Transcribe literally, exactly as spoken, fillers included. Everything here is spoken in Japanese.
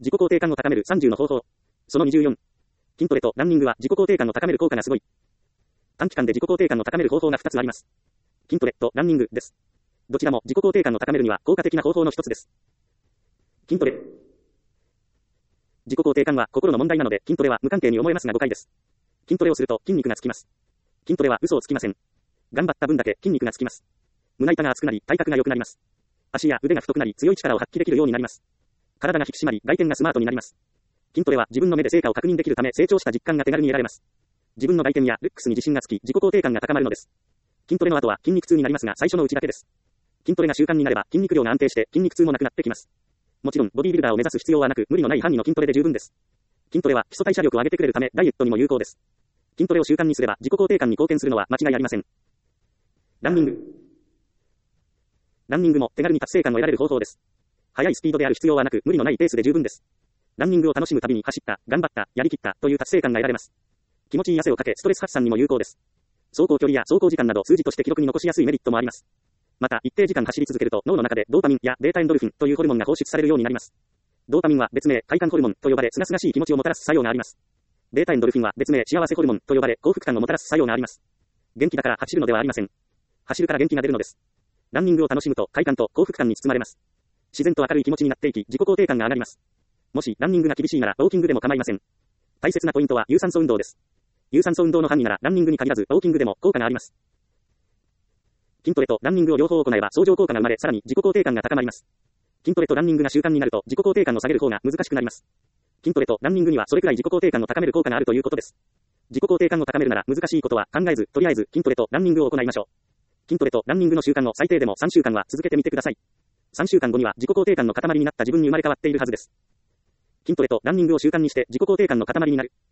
自己肯定感を高めるさんじゅうの方法。そのにじゅうよん。筋トレとランニングは自己肯定感を高める効果がすごい。短期間で自己肯定感を高める方法がふたつあります。筋トレとランニングです。どちらも自己肯定感を高めるには効果的な方法の一つです。筋トレ。自己肯定感は心の問題なので筋トレは無関係に思えますが誤解です。筋トレをすると筋肉がつきます。筋トレは嘘をつきません。頑張った分だけ筋肉がつきます。胸板が厚くなり体格が良くなります。足や腕が太くなり強い力を発揮できるようになります。体が引き締まり外見がスマートになります。筋トレは自分の目で成果を確認できるため成長した実感が手軽に得られます。自分の外見やルックスに自信がつき自己肯定感が高まるのです。筋トレの後は筋肉痛になりますが最初のうちだけです。筋トレが習慣になれば筋肉量が安定して筋肉痛もなくなってきます。もちろんボディビルダーを目指す必要はなく無理のない範囲の筋トレで十分です。筋トレは基礎代謝力を上げてくれるためダイエットにも有効です。筋トレを習慣にすれば自己肯定感に貢献するのは間違いありません。ランニング。ランニングも手軽に達成感を得られる方法です。速いスピードである必要はなく無理のないペースで十分です。ランニングを楽しむたびに走った、頑張った、やりきったという達成感が得られます。気持ちいい汗をかけストレス発散にも有効です。走行距離や走行時間など数字として記録に残しやすいメリットもあります。また一定時間走り続けると脳の中でドーパミンやベータエンドルフィンというホルモンが放出されるようになります。ドーパミンは別名快感ホルモンと呼ばれ清々しい気持ちをもたらす作用があります。ベータエンドルフィンは別名幸せホルモンと呼ばれ幸福感をもたらす作用があります。元気だから走るのではありません。走るから元気が出るのです。ランニングを楽しむと快感と幸福感に包まれます。自然と明るい気持ちになっていき自己肯定感が上がります。もしランニングが厳しいならウォーキングでも構いません。大切なポイントは有酸素運動です。有酸素運動の範囲ならランニングに限らずウォーキングでも効果があります。筋トレとランニングを両方行えば相乗効果が生まれさらに自己肯定感が高まります。筋トレとランニングが習慣になると自己肯定感を下げる方が難しくなります。筋トレとランニングにはそれくらい自己肯定感を高める効果があるということです。自己肯定感を高めるなら難しいことは考えずとりあえず筋トレとランニングを行いましょう。筋トレとランニングの習慣を最低でもさんしゅうかんは続けてみてください。さんしゅうかんごには自己肯定感の塊になった自分に生まれ変わっているはずです。筋トレとランニングを習慣にして自己肯定感の塊になる。